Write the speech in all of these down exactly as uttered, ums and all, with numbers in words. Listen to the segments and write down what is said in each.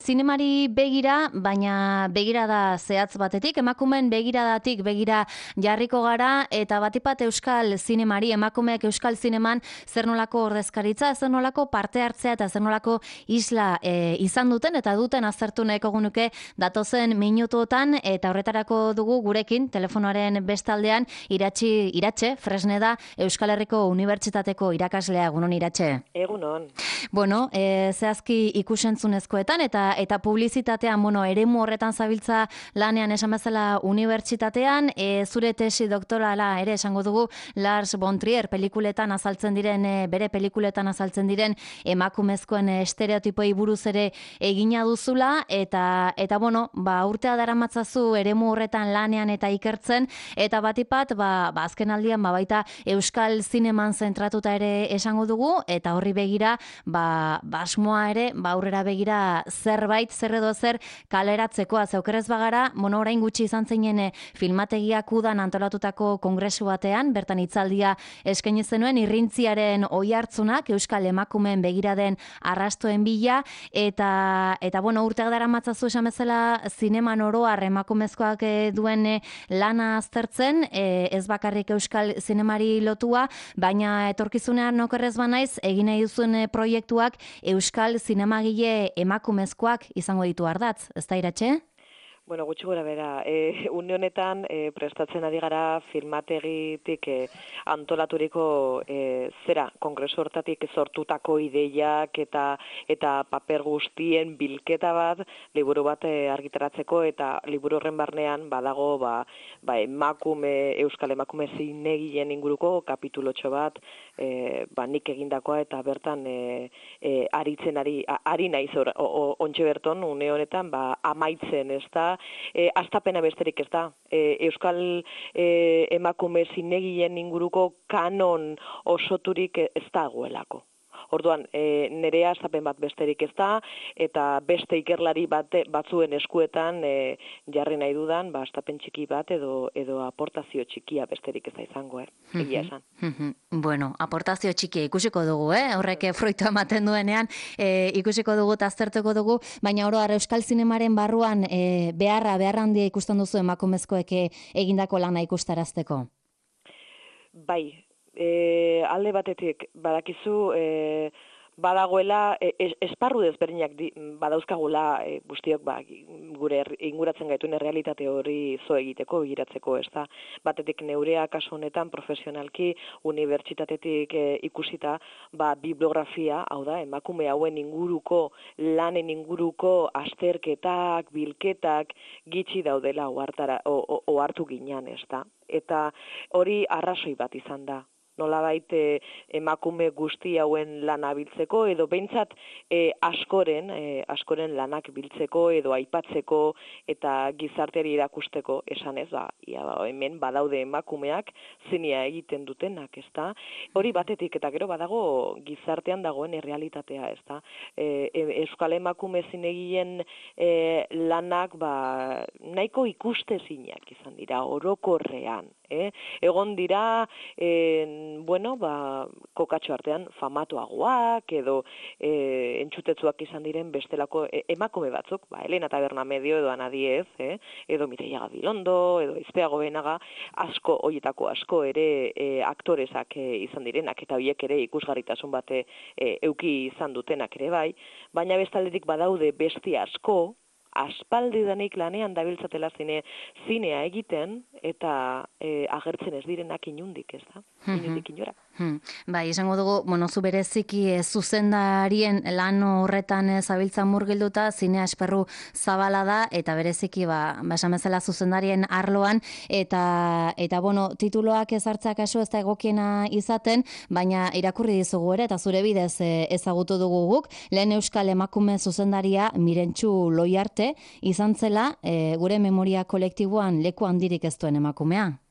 Zinemari begira, baina begirada zehatz batetik, emakumeen begiradatik begira jarriko gara, eta batipat euskal zinemari, emakumeak euskal zineman zer nolako ordezkaritza, zer nolako parte hartzea eta zer nolako isla e, izan duten, eta duten aztertu nahiko gunuke datozen minutuotan, eta horretarako dugu gurekin, telefonoaren bestaldean, iratxi, iratxe, Fresneda, Euskal Herriko Unibertsitateko irakaslea, egunon iratxe. Egunon. Bueno, e, zehazki ikusentzunezkoetan, eta eta publizitatean, bueno, eremu horretan zabiltza lanean esan bezala unibertsitatean, e, zure tesi doktorala ere esango dugu Lars von Trier pelikuletan azaltzen diren, e, bere pelikuletan azaltzen diren emakumezkoen estereotipoi buruz ere egina duzula, eta eta bueno, ba urtea daramatzazu eremu horretan lanean eta ikertzen, eta batipat, ba, ba azken aldian, ba baita euskal zineman zentratuta ere esango dugu, eta horri begira, ba, basmoa ere, ba aurrera begira zerbait, zer edo zer kaleratzekoa. Zeukerez bagara, bueno, orain gutxi izan zeinen filmategiak udan antolatutako kongresu batean, bertan hitzaldia eskaini zenuen irrintziaren oihartzunak euskal emakumeen begiraden arrastoen bila, eta, eta bueno, urteak daramatzazu esan bezala zineman oroar emakumezkoak duen lana aztertzen, ez bakarrik euskal zinemari lotua, baina etorkizunean okerrez banaiz, egin nahi duzuen proiektuak euskal zinemagile emakumezkoak izango ditu ardatz, ez da iratxe? Bueno, gutxi gora bera, e, une honetan e, prestatzen ari gara filmategitik e, antolaturiko e, zera, kongresu hortatik sortutako ideiak eta eta paper guztien bilketa bat, liburu bat e, argitaratzeko, eta liburu horren barnean badago ba, ba, emakume, euskal emakume zinegileen inguruko kapitulotxo bat, e, ba, nik egindakoa, eta bertan e, e, aritzen ari, a, ari naiz ontxe berton, une honetan, ba, amaitzen, ez da, E, astapena besterik ez da. E, Euskal e, emakume zinegileen inguruko kanon osoturik ez dagoelako. Orduan, e, nerea astapen bat besterik ez da, eta beste ikerlari bate, batzuen eskuetan e, jarri nahi dudan, ba, astapen txiki bat edo edo aportazio txikia besterik ez da izango, eh? Egia esan. Bueno, aportazio txikia ikusiko dugu, eh? Horrek fruitu ematen duenean, e, ikusiko dugu eta aztertuko dugu, baina oro har euskal zinemaren barruan e, beharra, behar handia ikusten duzu emakumezkoek egindako lana ikustarazteko. Bai. E, alde batetik badakizu e, badagoela e, esparru desberdinak di, badauzkagula e, guztiok ba, gure inguratzen gaituen errealitate hori zo egiteko, begiratzeko, ez da. Batetik neurea kasu honetan profesionalki unibertsitatetik e, ikusita ba, bibliografia, hau da, emakume hauen inguruko, lanen inguruko azterketak, bilketak gitxi daudela ohartu ginen, ez da. Eta hori arrazoi bat izan da. Nolabait e, emakume guzti hauen lana biltzeko, edo behintzat e, askoren, e, askoren lanak biltzeko, edo aipatzeko, eta gizarteari irakusteko, esan ez, ba, ia, ba, hemen badaude emakumeak zinia egiten dutenak, ez da? Hori batetik, eta gero badago gizartean dagoen errealitatea, ez da? E, Euskal emakume zinegileen e, lanak ba, nahiko ikustezinak izan dira, orokorrean. Eh? Egon dira, eh, bueno, ba, kokatxo artean famatuagoak, edo eh, entzutetzuak izan diren bestelako eh, emakume batzuk, ba, Elena Taberna Medio, edo Ana Diez, eh? Edo Mireia Gabilondo, edo Izpea Gobenaga, asko, hoietako asko ere eh, aktoresak eh, izan direnak, eta horiek ere ikusgarritasun bate eh, euki izan dutenak ere bai, baina bestaldetik badaude beste asko, aspaldidanik lanean dabiltzatela zine, zinea egiten, eta e, agertzen ez direnak inundik, ez da? Inundik inora. Bai, izango dugu, bueno, zu bereziki e, zuzendarien lan horretan e, zabiltzan murgilduta, zinea esperru zabala da, eta bereziki, ba, esan bezala zuzendarien arloan, eta, eta bueno, tituloak ezartzak kasu ez da egokiena izaten, baina irakurri dizugu ere, eta zure bidez e, ezagutu dugu guk, lehen euskal emakume zuzendaria Mirentxu Loiarte izan zela, e, gure memoria kolektiboan leku handirik ez duen emakumea.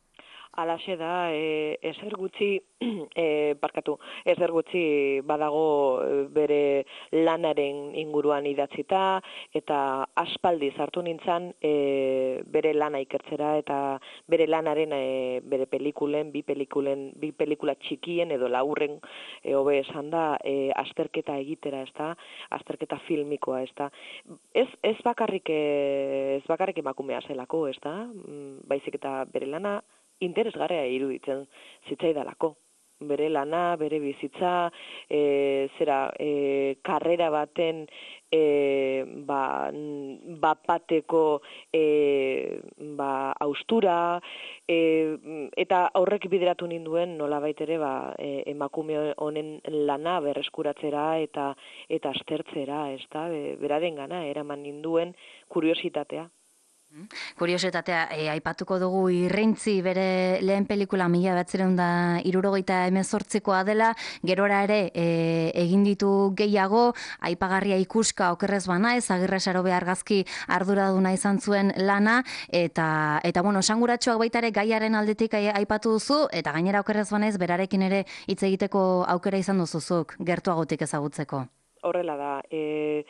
Alaxe da, e, ezer gutxi, e, barkatu, ezer gutxi badago bere lanaren inguruan idatzita, eta aspaldi sartu nintzan e, bere lana ikertzera, eta bere lanaren, e, bere pelikulen, bi pelikulen, bi pelikula txikien edo laurren, e, hobe esan da, e, azterketa egitera, ez da, azterketa filmikoa, ez da. Ez, ez bakarrik, ez bakarrik emakumea zelako, ez da, baizik eta bere lana, interesgarria iruditzen zitzaidalako. Bere lana, bere bizitza, e, zera, e, karrera baten e, ba, bapateko e, ba, austura, e, eta horrek bideratu ninduen nolabait ere ba, e, emakume honen lana berreskuratzera eta eta aztertzera, ez da, beraren gana, eraman ninduen kuriositatea. Kuriositatea, e, aipatuko dugu Irrintzi bere lehen pelikula mila bederatziehun eta hirurogeita hemezortzikoa dela, gerora ere e, egin ditu gehiago, aipagarria ikuska okerrez banaiz, Agirre Sarobe argazki arduraduna izan zuen lana, eta, eta bueno, esanguratsuak baita ere gaiaren aldetik aipatu duzu, eta gainera okerrez banaiz berarekin ere hitz egiteko aukera izan duzuzuk, gertuagotik ezagutzeko. Horrela da, e...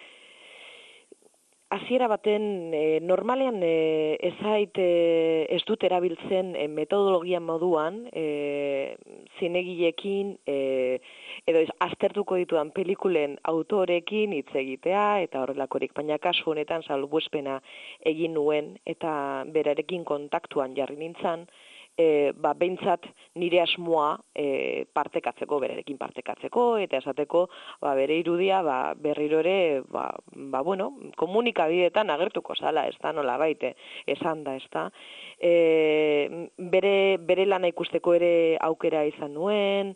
Hasiera baten, e, normalean e, ezait e, ez dut erabiltzen e, metodologia moduan, e, zinegilekin, e, edo ez, aztertuko ditudan pelikulen autorekin hitz egitea, eta horrelakorik, baina kasu honetan salbuespena egin nuen, eta berarekin kontaktuan jarri nintzan, E, ba, behintzat nire asmoa e, partekatzeko, berarekin partekatzeko, eta esateko ba, bere irudia ba, berriro ere ba, ba, bueno, komunikabideetan agertuko zala, ez da, nola baite, esan da, ez da. E, bere, bere lana ikusteko ere aukera izan nuen,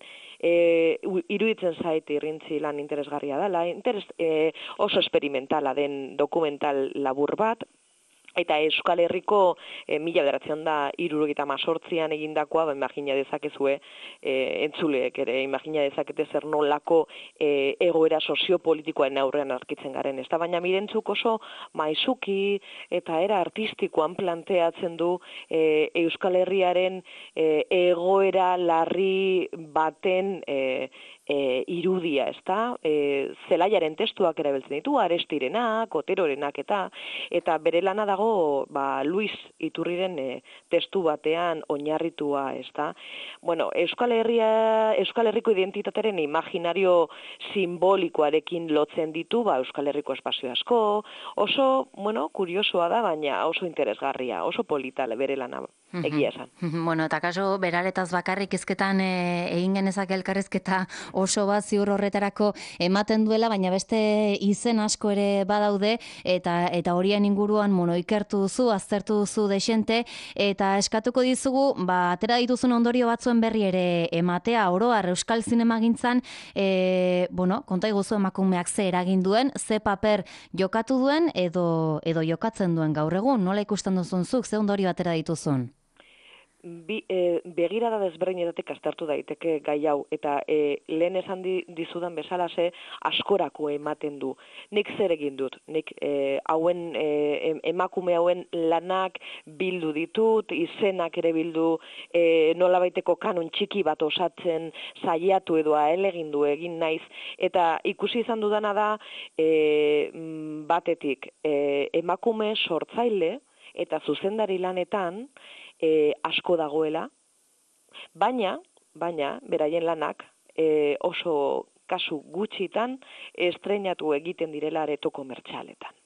E, iruditzen zait Irrintzi lan interesgarria dela, interes, e, oso esperimentala den dokumental labur bat, eta Euskal Herriko e, mila bederatziehun eta hirurogeita hemezortzian egindakoa, ba, imagina dezakezue, e, entzuleek ere, imagina dezakete zer nolako e, egoera soziopolitikoaren aurrean aurkitzen garen. Ez da, baina mirentzuk oso maizuki eta era artistikoan planteatzen du e, Euskal Herriaren e, egoera larri baten e, E, irudia, ez da, e, zelaiaren testuak erabiltzen ditu, Arestirenak, Oterorenak eta eta bere lana dago ba, Luis Iturriren e, testu batean oinarritua, ez da. Bueno, Euskal Herria, Euskal Herriko identitatearen imaginario simbolikoarekin lotzen ditu, ba, Euskal Herriko espazio asko, oso, bueno, kuriosoa da, baina oso interesgarria, oso polita bere lana. Egia esan. Bueno, eta kaso, beraretaz bakarrik izketan e, egin genezak elkarrezketa oso bat ziur horretarako ematen duela, baina beste izen asko ere badaude, eta eta horien inguruan mono ikertu duzu, aztertu duzu desente, eta eskatuko dizugu, ba, atera dituzun ondorio batzuen berri ere ematea, oroar Euskal Zinemagintzan, e, bueno, konta iguzu emakumeak ze eragin duen, ze paper jokatu duen, edo, edo jokatzen duen gaur egun, nola ikusten duzun zuk, ze ondorio atera dituzun? Bi, e, begirada desberdinetatik aztertu daiteke gai hau, eta e, lehen esan di, dizudan bezalase askorako ematen du. Nik zer egin dut, nik e, hauen, e, emakume hauen lanak bildu ditut, izenak ere bildu, e, nola baiteko kanon txiki bat osatzen saiatu edo ahelegin du egin naiz, eta ikusi izan dudana da e, batetik e, emakume sortzaile eta zuzendari lanetan, E, asko dagoela, baina, baina, beraien lanak e, oso kasu gutxitan estreinatu egiten direla areto komertzialetan.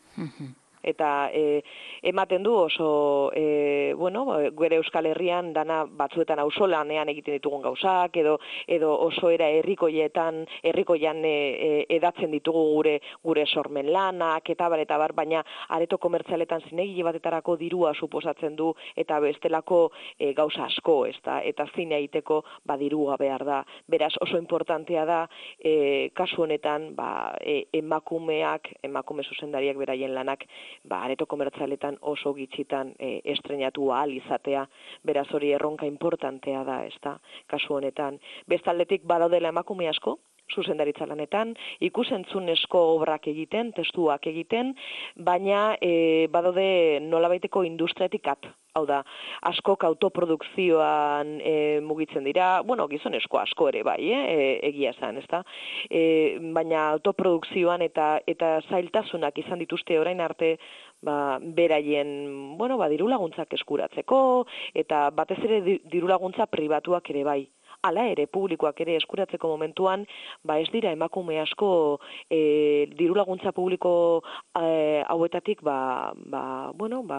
Eta e, ematen du oso, e, bueno, gure Euskal Herrian dana batzuetan auzolanean egiten ditugun gauzak, edo edo oso era herrikoietan, herrikoian e, e, edatzen ditugu gure gure sormen lanak, eta bar, eta bar, baina areto komertzialetan zinegile batetarako dirua suposatzen du, eta bestelako e, gauza asko, ez da, eta zine egiteko badirua behar da. Beraz, oso importantea da, e, kasu honetan, ba, e, emakumeak, emakume zuzendariak beraien lanak, ba, areto komertzialetan oso gitxitan e, estrenatu ahal izatea, beraz hori erronka importantea da, ez da, kasu honetan. Bestaldetik badaudela emakume asko, zuzendaritza lanetan, ikusentzunezko obrak egiten, testuak egiten, baina e, badaude nolabaiteko industriatik at. Hau da, askok autoprodukzioan e, mugitzen dira, bueno, gizonezko asko ere bai, eh, egia esan, ezta? E, baina autoprodukzioan eta eta zailtasunak izan dituzte orain arte, ba, beraien, bueno, ba, dirulaguntzak eskuratzeko, eta batez ere dirulaguntza pribatuak ere bai. Hala ere, publikoak ere eskuratzeko momentuan, ba ez dira emakume asko e, dirulaguntza publiko e, hauetatik, ba, ba, bueno, ba,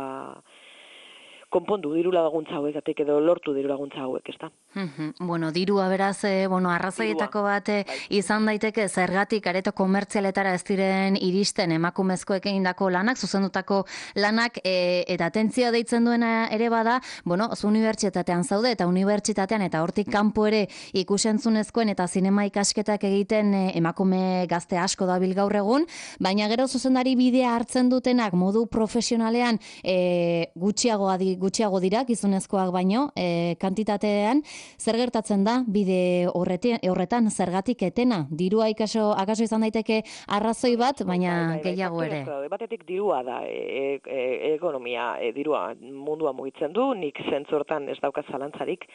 konpondu diru laguntza hauetatik edo lortu diru laguntza hauek, ezta? Bueno, dirua beraz, eh, bueno, arrazoietako bat eh, izan daiteke zergatik areto komertzialetara ez diren iristen emakumezkoek egindako lanak, zuzendutako lanak, eh, eta atentzioa deitzen duena ere bada, bueno, zu unibertsitatean zaude eta unibertsitatean eta hortik kanpo ere ikusentzunezkoen eta zinema ikasketak egiten eh, emakume gazte asko dabil gaur egun, baina gero zuzendari bidea hartzen dutenak modu profesionalean eh, gutxiago adi gutxiago dira, gizonezkoak baino, e, kantitatean, zer gertatzen da, bide horretan, horretan zergatik etena? Dirua ikaso, akaso izan daiteke arrazoi bat, baina bai, bai, bai, gehiago ere. Batetik dirua da, e, e, ekonomia, e, dirua mundua mugitzen du, nik zentzortan ez daukaz zalantzarik,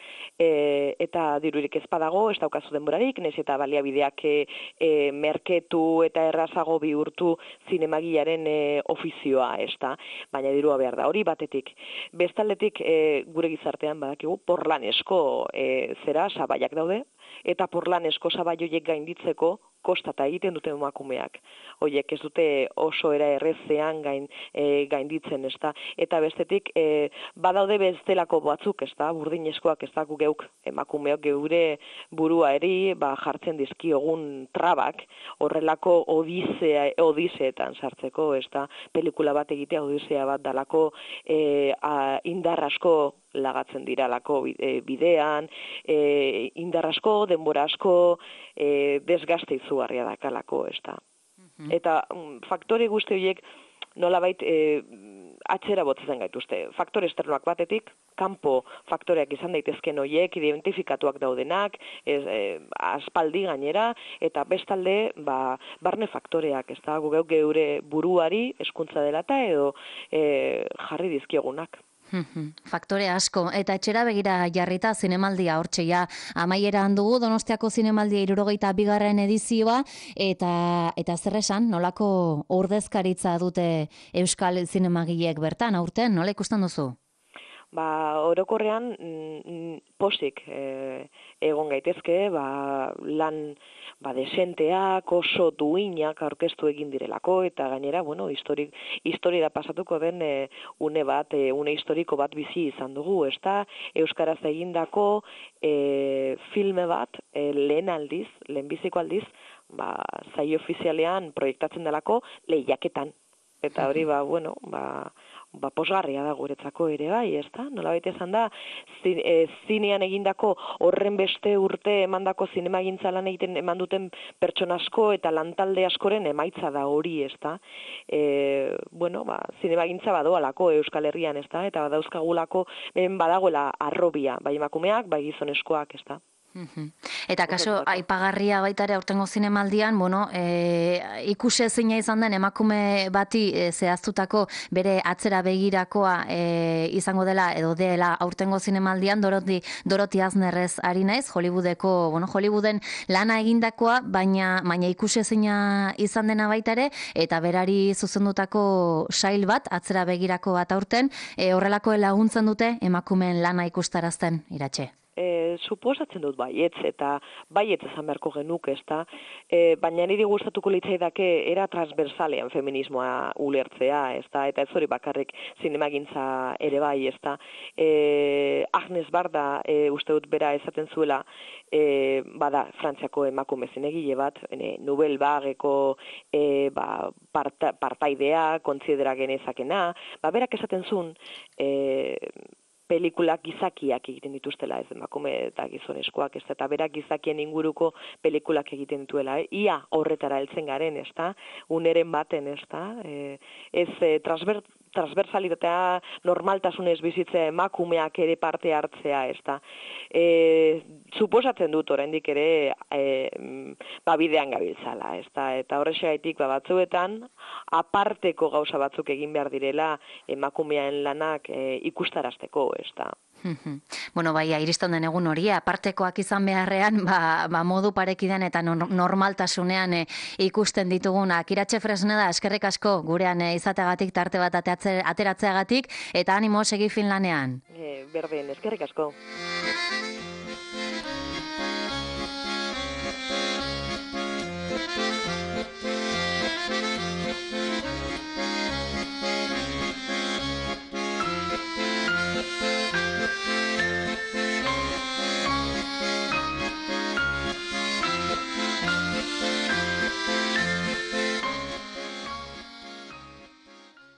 e, eta dirurik ez badago, ez daukazu denborarik, nez eta baliabideak e, e, merketu eta errazago bihurtu zinemagilaren e, ofizioa, ez da, baina dirua behar da, hori batetik. Bestaldetik e, gure gizartean badakigu porlanesko e, zera sabaiak daude, eta porlanesko sabaioiek gainditzeko kostata egiten dute emakumeak. Hoiek ez dute oso era errezean gain, e, gainditzen, ezta. Eta bestetik e, badaude bestelako batzuk, ezta, burdinezkoak, ezta, gu geuk emakumeok geure burua eri ba, jartzen dizkiogun trabak, horrelako odisea, odiseetan sartzeko, ezta, pelikula bat egitea odisea bat dalako e, a, indar asko lagatzen diralako bidean, e, indar asko, denbora asko, e, desgaste izugarria dakalako, ez da. Mm-hmm. Eta um, faktore guzti horiek nolabait e, atzera botzen gaituzte. Faktore esternoak batetik, kanpo faktoreak izan daitezken horiek, identifikatuak daudenak, ez, e, aspaldi gainera, eta bestalde, ba, barne faktoreak, ez da, gu geure buruari, hezkuntza dela eta edo e, jarri dizkiegunak. Faktore asko, eta etxera begira jarrita zinemaldia hortxeia amaieran dugu Donostiako zinemaldia hirurogeita bigarren edizioa, eta eta zer esan, nolako ordezkaritza dute euskal zinemagileek bertan, aurten, nola ikusten duzu? Ba, orokorrean mm, posik e, egon gaitezke, ba, lan ba, desenteak, oso duinak aurkeztu egin direlako, eta gainera, bueno, histori, historia pasatuko den e, une bat, e, une historiko bat bizi izan dugu, ezta? Euskaraz egindako e, filme bat, e, lehen aldiz, lehenbiziko aldiz, ba, saio ofizialean proiektatzen delako lehiaketan. Eta hori, ba, bueno, ba, ba, posgarria da guretzako ere bai, ez da? Nolabait esan da, zin, e, zinean egindako horren beste urte emandako zinemagintza lan egiten eman duten pertsona asko eta lantalde askoren emaitza da hori, ez da? E, bueno, ba, zinemagintza badoalako Euskal Herrian, ez da? Eta badauzkagulako badagoela arrobia, bai emakumeak, bai gizoneskoak, ez da? Eta kaso, aipagarria baita ere aurtengo zinemaldian, bueno, e, ikuse zeina izan den emakume bati e, zehaztutako bere atzera begirakoa e, izango dela edo dela aurtengo zinemaldian Dorothy, Dorothy Asnerrez ari naiz, Hollywoodeko, bueno, Hollywooden lana egindakoa, baina baina ikuse zeina izan dena baita ere, eta berari zuzendutako sail bat, atzera begirako bat aurten, e, horrelako laguntzen dute emakumeen lana ikustarazten, Iratxe. E, suposatzen dut baietz, eta baietz esan beharko genuk, ez da, e, baina niri gustatuko litzaidake era transversalean feminismoa ulertzea, ez da, eta ez hori bakarrik zinemagintza ere bai, ez da. E, Agnes Barda, e, uste dut bera esaten zuela, e, bada, Frantziako emakume zinegile bat, e, Nouvelle Vagueko e, ba, parta, partaidea, kontsidera genezakena, ba, berak esaten zuen, e, pelikulak gizakiak egiten dituztela, ez emakume eta gizoneskoak, ez eta berak gizakien inguruko pelikulak egiten dituela. Eh? Ia horretara heltzen garen, ez da, uneren baten, ez da, e, ez e, transber, transversalitatea, normaltasunez bizitzea, emakumeak ere parte hartzea, ez da. E, suposatzen dut oraindik ere e, ba, bidean gabiltzala, ez da. Eta horrexegatik ba, batzuetan, aparteko gauza batzuk egin behar direla emakumean lanak e, ikustarazteko, ez da. Bueno, bai, iristen den egun hori, apartekoak izan beharrean, ba, ba modu parekidean eta normaltasunean e, ikusten ditugunak. Iratxe Fresneda, eskerrik asko gurean e, izateagatik, tarte bat ateratzeagatik, eta animo segi fin lanean. E, berdin, eskerrik asko.